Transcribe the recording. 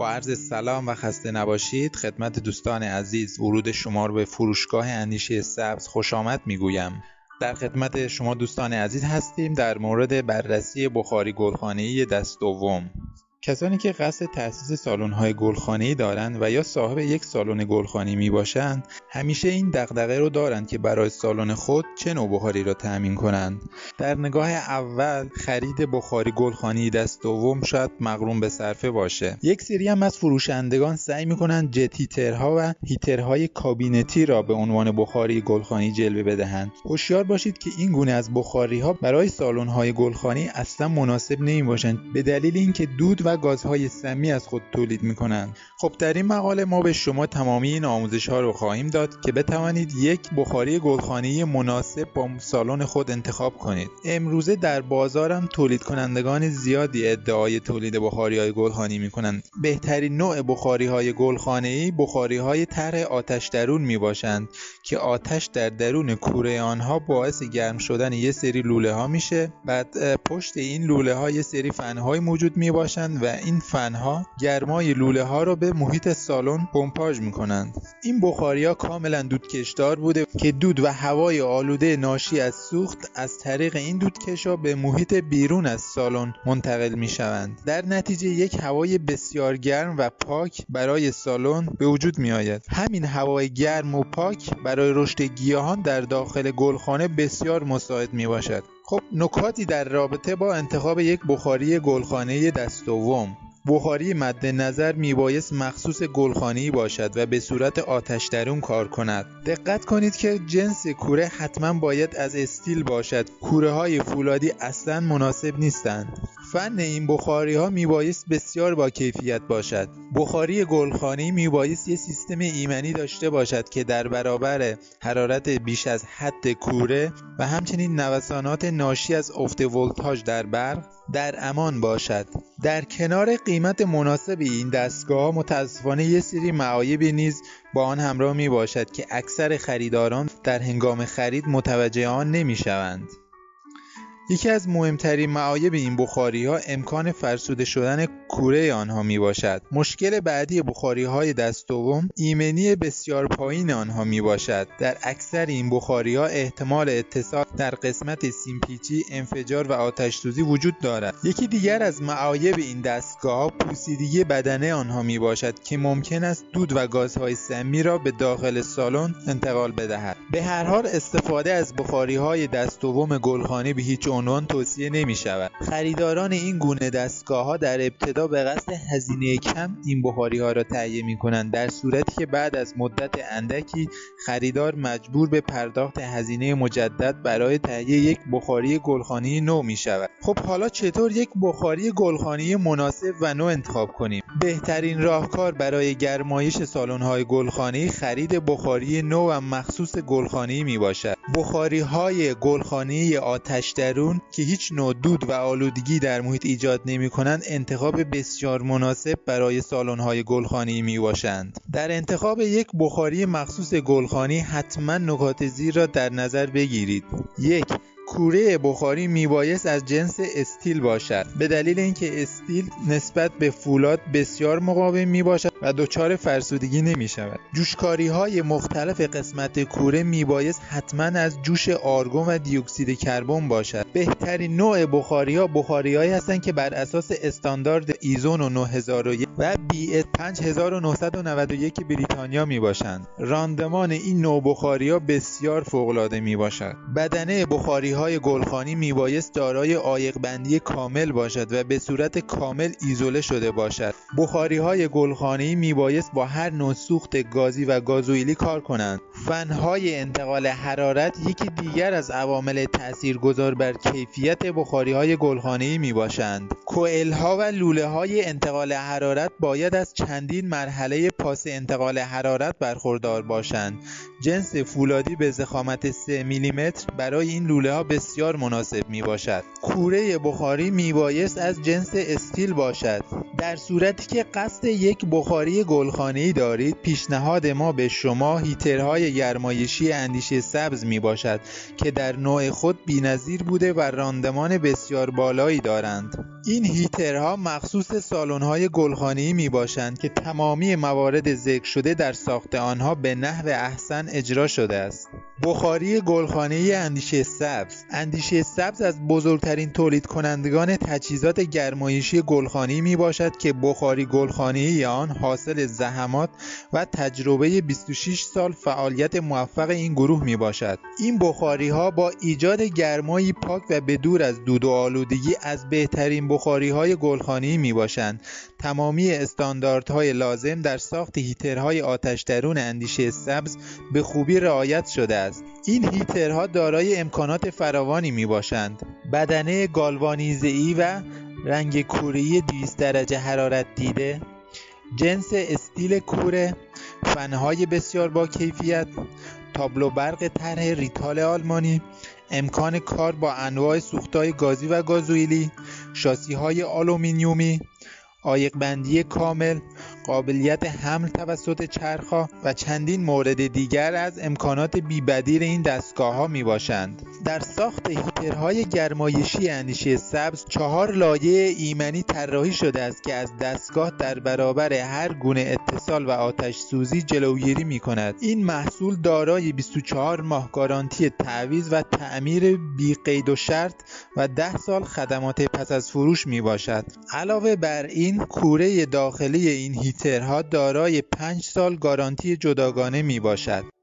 با عرض سلام و خسته نباشید خدمت دوستان عزیز، ورود شما رو به فروشگاه اندیشه سبز خوش آمد میگویم. در خدمت شما دوستان عزیز هستیم در مورد بررسی بخاری گلخانه‌ای دست دوم. کسانی که قصد تأسیس سالن‌های گلخانه‌ای دارند و یا صاحب یک سالن گلخانه‌ای میباشند، همیشه این دغدغه رو دارند که برای سالن خود چه نوع بخاری را تأمین کنند. در نگاه اول خرید بخاری گلخانه‌ای دست دوم شاید مغروم به صرفه باشه. یک سری هم از فروشندگان سعی می‌کنند جت هیترها و هیترهای کابینتی را به عنوان بخاری گلخانه‌ای جلوه بدهند. هوشیار باشید که این گونه از بخاری‌ها برای سالن‌های گلخانه‌ای اصلا مناسب نمی‌باشند، به دلیل اینکه دود و گازهای سمی از خود تولید می‌کنند. خب در این مقاله ما به شما تمامی این آموزش‌ها رو خواهیم داد که بتوانید یک بخاری گلخانه‌ای مناسب با سالن خود انتخاب کنید. امروزه در بازارم تولید کنندگان زیادی ادعای تولید بخاری‌های گلخانه‌ای می‌کنند. بهترین نوع بخاری‌های گلخانه‌ای بخاری‌های طرح آتش درون میباشند که آتش در درون کوره آنها باعث گرم شدن یه سری لوله‌ها میشه. بعد پشت این لوله‌ها یه سری فن‌های موجود میباشند و این فن‌ها گرمای لوله‌ها رو به محیط سالن پمپاژ می‌کنند. این بخاری‌ها کاملا دودکشدار بوده که دود و هوای آلوده ناشی از سوخت از طریق این دودکش‌ها به محیط بیرون از سالن منتقل می‌شوند. در نتیجه یک هوای بسیار گرم و پاک برای سالن به وجود می‌آید. همین هوای گرم و پاک برای رشد گیاهان در داخل گلخانه بسیار مساعد میباشد. خب نکاتی در رابطه با انتخاب یک بخاری گلخانه‌ای دست دوم. بخاری مد نظر میبایست مخصوص گلخانه‌ای باشد و به صورت آتش درون کار کند. دقت کنید که جنس کوره حتما باید از استیل باشد. کوره‌های فولادی اصلا مناسب نیستند. فن این بخاری‌ها میبایست بسیار با کیفیت باشد. بخاری گلخانه‌ای میبایست یک سیستم ایمنی داشته باشد که در برابر حرارت بیش از حد کوره و همچنین نوسانات ناشی از افت ولتاژ در برق در امان باشد. در کنار قیمت مناسب این دستگاه متاسفانه یک سری معایبی نیز با آن همراه می باشد که اکثر خریداران در هنگام خرید متوجه آن نمی شوند. یکی از مهمترین معایب این بخاری‌ها امکان فرسوده شدن کوره آنها می باشد. مشکل بعدی بخاری‌های دست دوم ایمنی بسیار پایین آنها می باشد. در اکثر این بخاری‌ها احتمال اتصال در قسمت سیمپیچی، انفجار و آتش‌سوزی وجود دارد. یکی دیگر از معایب این دستگاه‌ها پوسیدگی بدنه آنها می باشد که ممکن است دود و گازهای سمی را به داخل سالن انتقال بدهد. به هر حال استفاده از بخاری‌های دست دوم گلخانه‌ای به هیچ عنوان توصیه نمی شود. خریداران این گونه دستگاه ها در ابتدا به قصد هزینه کم این بخاری ها را تهیه می کنند، در صورتی که بعد از مدت اندکی خریدار مجبور به پرداخت هزینه مجدد برای تهیه یک بخاری گلخانه‌ای نو می شود. خب حالا چطور یک بخاری گلخانه‌ای مناسب و نو انتخاب کنیم؟ بهترین راهکار برای گرمایش سالن های گلخانه‌ای خرید بخاری نو و مخصوص گلخانه‌ای می باشد. بخاری های گلخانه‌ای آتش درون که هیچ نوع دود و آلودگی در محیط ایجاد نمی‌کنند انتخاب بسیار مناسب برای سالن‌های گلخانه‌ای میباشند. در انتخاب یک بخاری مخصوص گلخانه‌ای حتما نکات زیر را در نظر بگیرید. 1. کوره بخاری میبایست از جنس استیل باشد، به دلیل اینکه استیل نسبت به فولاد بسیار مقاوم میباشد و دچار فرسودگی نمیشود. جوشکاری‌های مختلف قسمت کوره میبایست حتما از جوش آرگون و دی اکسید کربن باشد. بهترین نوع بخاری‌ها بخاری‌هایی هستند که بر اساس استاندارد ایزو 9001 و بی 5991 بریتانیا میباشند. راندمان این نوع بخاری‌ها بسیار فوق‌العاده میباشد. بدنه بخاری‌های گلخانه‌ای میبایست دارای عایق بندی کامل باشد و به صورت کامل ایزوله شده باشد. بخاری‌های گلخانه‌ای میبایست با هر نوع سوخت گازی و گازوئیلی کار کنند. فن‌های انتقال حرارت یکی دیگر از عوامل تاثیرگذار بر کیفیت بخاری‌های گلخانه‌ای میباشند. کوئل‌ها و لوله‌های انتقال حرارت باید از چندین مرحله پاس انتقال حرارت برخوردار باشند. جنس فولادی به ضخامت 3 میلیمتر برای این لوله‌ها بسیار مناسب میباشد. کوره بخاری میبایست از جنس استیل باشد. در صورتی که قصد یک بخاری گلخانه‌ای دارید، پیشنهاد ما به شما هیترهای گرمایشی اندیشه سبز می باشد که در نوع خود بی‌نظیر بوده و راندمان بسیار بالایی دارند. این هیترها مخصوص سالن‌های گلخانه‌ای می باشند که تمامی موارد ذکر شده در ساخت آنها به نحو احسن اجرا شده است. بخاری گلخانه‌ای اندیشه سبز. اندیشه سبز از بزرگترین تولید کنندگان تجهیزات گرمایشی گلخانه‌ای می باشد که بخاری گلخانه‌ای آن حاصل زحمات و تجربه 26 سال فعالیت موفق این گروه می باشد. این بخاری‌ها با ایجاد گرمایی پاک و بدور از دود و آلودگی از بهترین بخاری‌های گلخانه‌ای می باشند. تمامی استانداردهای لازم در ساخت هیترهای آتش درون اندیشه سبز به خوبی رعایت شده است. این هیترها دارای امکانات فراوانی می باشند. بدنه گالوانیزه‌ای و رنگ کوره‌ای 200 درجه حرارت دیده، جنس استیل کوره، فنهای بسیار با کیفیت، تابلو برق طرح ریتال آلمانی، امکان کار با انواع سوختهای گازی و گازوئیلی، شاسی‌های آلومینیومی، عایق بندی کامل، قابلیت حمل توسط چرخ‌ها و چندین مورد دیگر از امکانات بی‌بدیل این دستگاه‌ها می‌باشند. در ساخت هیترهای گرمایشی اندیشه سبز 4 لایه ایمنی طراحی شده است که از دستگاه در برابر هر گونه اتصال و آتش سوزی جلوگیری می‌کند. این محصول دارای 24 ماه گارانتی تعویض و تعمیر بی قید و شرط و 10 سال خدمات پس از فروش میباشد. علاوه بر این کوره داخلی این هیترها دارای 5 سال گارانتی جداگانه میباشد.